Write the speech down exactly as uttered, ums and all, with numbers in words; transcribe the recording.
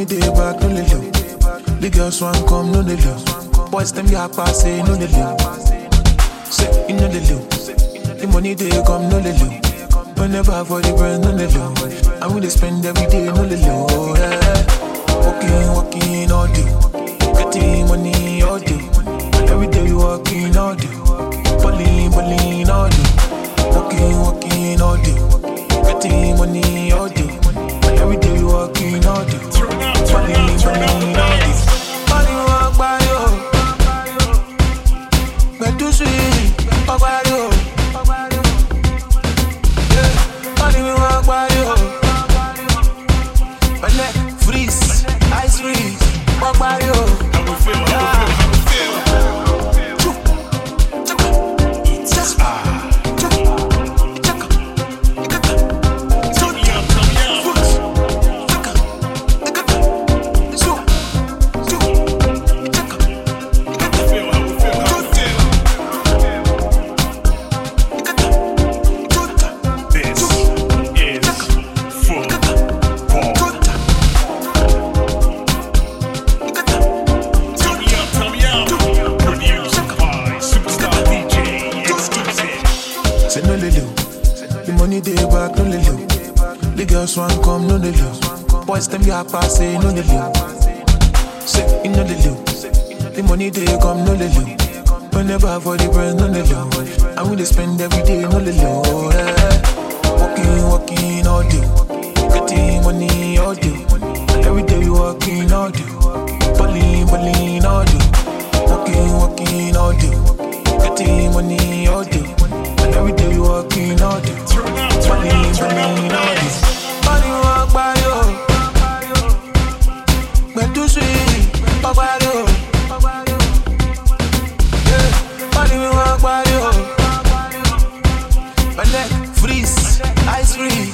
money they back, no they low. The girls want come, no they low. Boys them ya pass, say no they low. Say you know they low. The money they come, no they low. Whenever for the brand, no they low. And we they spend every day, no they low. Yeah. Walking, walking all day, getting money all day. Every day we walking all day, balling, balling all day. Walking, walking all day, getting money all day. Every day we walking all day, balling, balling all day. Money walk by you, but too sweet, walk by you. Yeah, money walk by you, my neck freeze, ice freeze, walk by you. How we feel? How we feel? One come, no they low. Boys them ya pass, say no they low. Say you know they low. The money they come, no they low. Whenever for the brand, no they low. And we they spend every day, no they low. Yeah. Walking, walking all day, getting money all day. Every day we walking all day, balling, balling all day. Walking, walking all day, getting money all day. Every day we walking all day, balling, balling all day. Money walk by you, but too sweet, walk by you. Yeah, money walk by you, my neck freeze, ice freeze.